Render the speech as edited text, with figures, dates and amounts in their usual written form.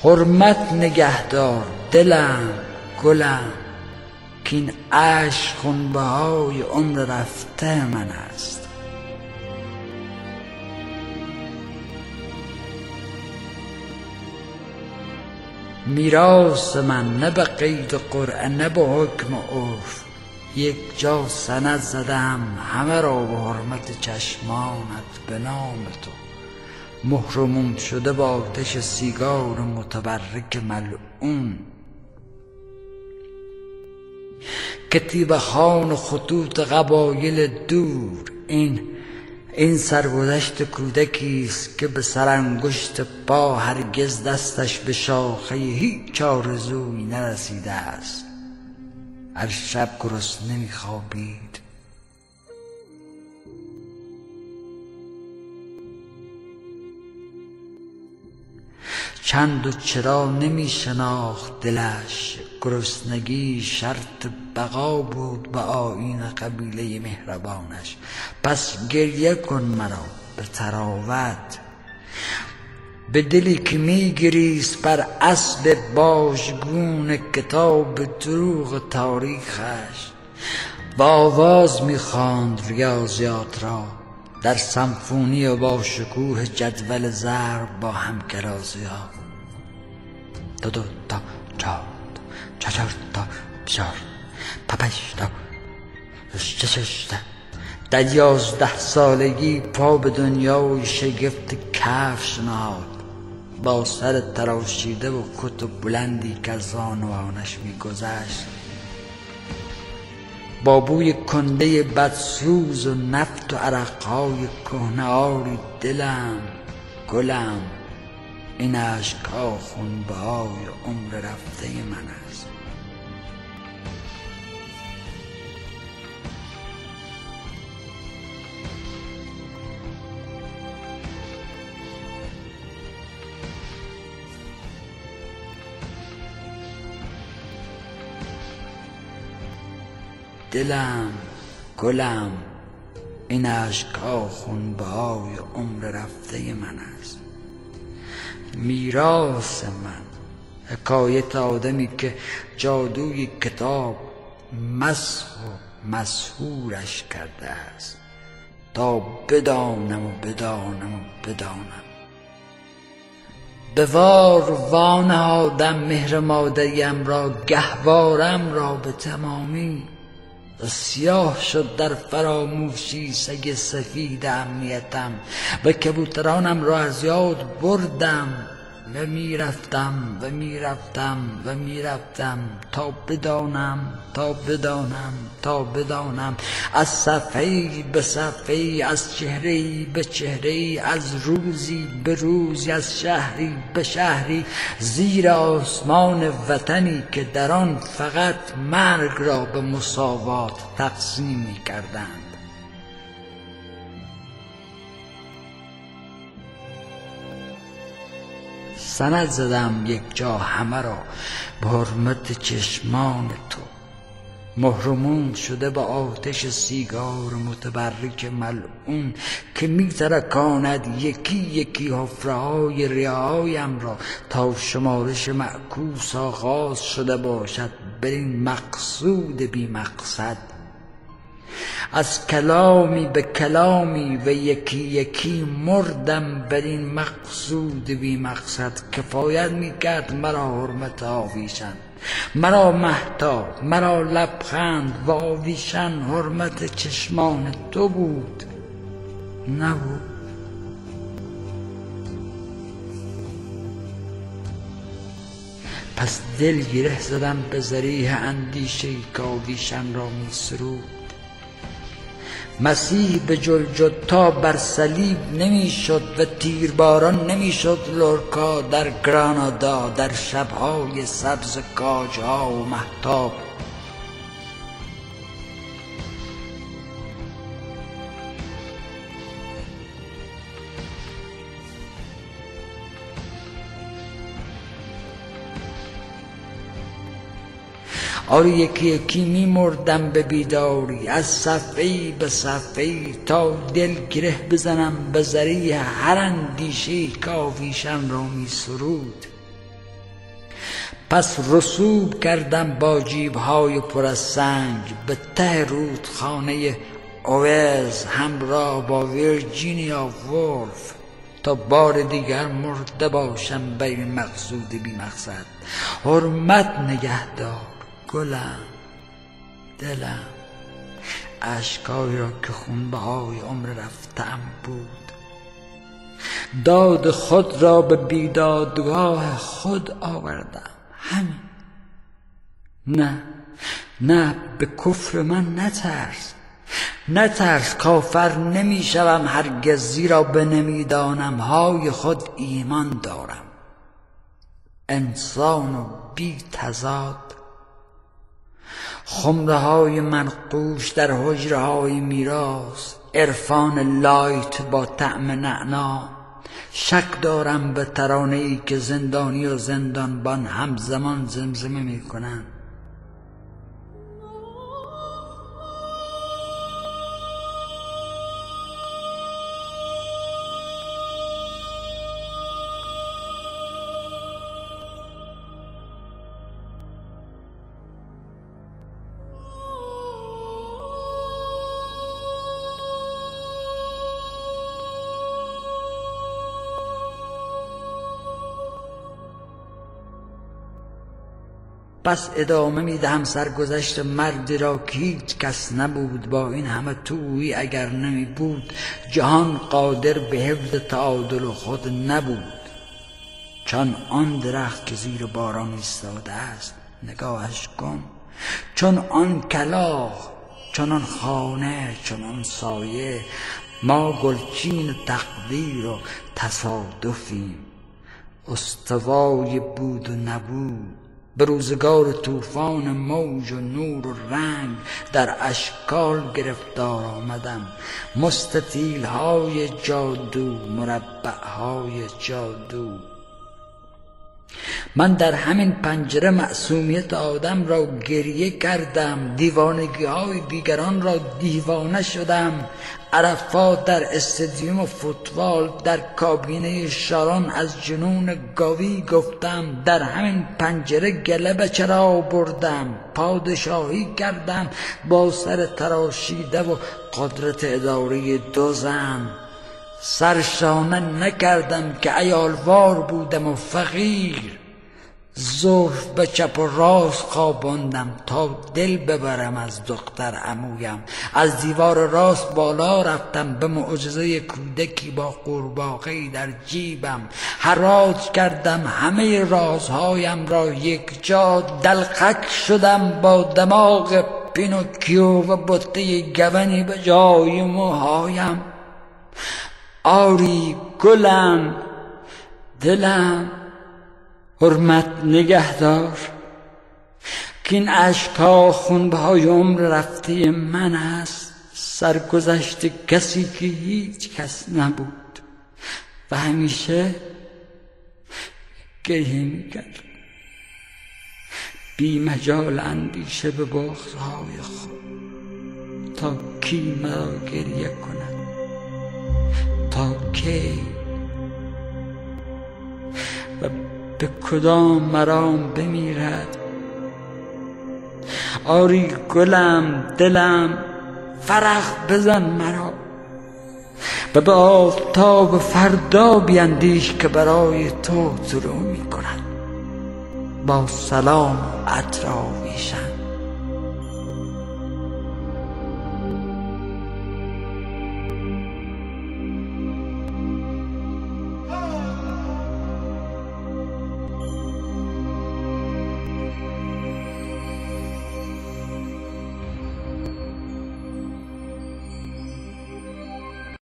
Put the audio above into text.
حرمت نگهدار دلم گلم، که این عشق خونبهای عمر رفته من است. میراث من نه به قید قرعه نه به حکم عرف، یک جا سند زدم همه را به حرمت چشمانت به نام تو. مهرموم شده با آتش سیگار متبرک ملعون، کتیبه خوان و خطوط قبایل دور. این سرگذشت کودکیست که به سرانگشت پا هرگز دستش به شاخه هیچ آرزویی نرسیده است. هر شب گرسنه می‌خوابید، چند و چرا نمی شناخت دلش. گرسنگی شرط بقا بود به آیین قبیله مهربانش. پس گریه کن مرا به طراوت، به دلی که می گریست بر اسب باژگون کتاب دروغ تاریخش. با آواز می خواند ریاضیات را در سمفونی و با شکوه جدول ضرب با همکلاسی‌ها. دو دو تا چهار تا چهار تا چهار پپش تا شش تا. در 11 سالگی پا به دنیای شگفت کفش نهاد، با سر تراشیده و کت بلندی که از زانوانش می‌گذشت. با بوی کنده بدسوز و نفت و عرقهای کهنه آری دلم گلم، این اشک‌ها خونبهای عمر رفته من است. دلم گلم، این اشک‌ها خونبهای عمر رفته من است. میراث من حکایت آدمی که جادوی کتاب مسخ و مسحورش کرده است تا بدانم و بدانم و بدانم. به وار وانهادم مهر مادریم را، گهوارم را به تمامی. سیاه شد در فراموشی سگ سفید امنیتم و کبوترانم را از یاد بردم و میرفتم و میرفتم و میرفتم تا بدانم تا بدانم از صفحه‌ای به صفحه‌ای، از چهره‌ای به چهره‌ای، از روزی به روزی، از شهری به شهری، زیر آسمان وطنی که در آن فقط مرگ را به مساوات تقسیم می‌کردند. سند زدم یک جا همه را به حرمت چشمان تو. مهرموم شده با آتش سیگار متبرک ملعون که می‌ترکاند یکی یکی حفره‌های ریه‌هایم را تا شمارش معکوس آغاز شده باشد بر این مقصود بی مقصد. از کلامی به کلامی و یکی یکی مردم بر این مقصود بی مقصد. کفایت می‌کرد مرا حرمت آویشن، مرا مهتاب، مرا لبخند و آویشن حرمت چشمان تو بود نبود. پس دل گره زدم به ذریح اندیشه‌ای که آویشن را می‌سرود. مسیح به جلجتا بر صلیب نمیشد و تیرباران نمیشد لورکا در گرانادا در شبهای سبز کاجها و مهتاب. آره یکی یکی می مردم به بیداری، از صفحه‌ای به صفحه‌ای تا دل گره بزنم به ذریح هر اندیشه‌ای که آویشم را می سرود. پس رسوب کردم با جیب‌های پر از سنگ به ته رودخانه اویز همراه با ویرجینیا وولف تا بار دیگر مرده باشم بین مقصود بی مقصد. حرمت نگهدار گلم، دلم، اشکایی را که خونبهای عمر رفتم بود. داد خود را به بیدادگاه خود آوردم. همین. نه به کفر من نترس کافر نمی شوم هرگز، زیرا به نمیدانم های خود ایمان دارم. انسان و بی تضاد، خمره های منقوش در حجره های میراث، عرفان لایت با طعم نعنا. شک دارم به ترانه‌ای که زندانی و زندانبان همزمان زمزمه می کنند. پس ادامه میدهم سرگذشت مردی را که هیچ کس نبود با این همه تویی. اگر نمی بود جهان قادر به حفظ تعادل خود نبود. چون آن درخت که زیر باران ایستاده است نگاهش کن، چون آن کلاغ، چون آن خانه، چون آن سایه. ما گلچین تقدیر و تصادفیم، استوای بود و نبود. به روزگار طوفان موج و نور و رنگ در اشکال گرفتار آمدم. مستطیل های جادو، مربع های جادو. من در همین پنجره معصومیت آدم را گریه کردم، دیوانگی های دیگران را دیوانه شدم. عرفات در استادیوم فوتبال، در کابینه شارون از جنون گاوی گفتم. در همین پنجره گله به چرا بردم، پادشاهی کردم با سر تراشیده و قدرت اداره 2 زن. سرشانه نکردم که عیالوار بودم و فقیر. زلف به چپ و راست خواباندم تا دل ببرم از دختر عمویم. از دیوار راست بالا رفتم به معجزه کودکی با قورباغه‌ای در جیبم. حراج کردم همه رازهایم را یک جا. دلقک شدم با دماغ پینوکیو و بطه گونی به جای موهایم. آری گلم، دلم، حرمت نگهدار که این اشکا خونبهای عمر رفته من است. سرگذشت کسی که هیچ کس نبود و همیشه گریه میکرد، بی مجال اندیشه به بغض‌های خود. تا کی مرا گریه کند؟ تا کی؟ و به کدام مرام بمیرد؟ آری گلم، دلم، فرح بزن مرا و به آفتاب فردا بیندیش که برای تو طلوع می کند با سلام و اطراویشم.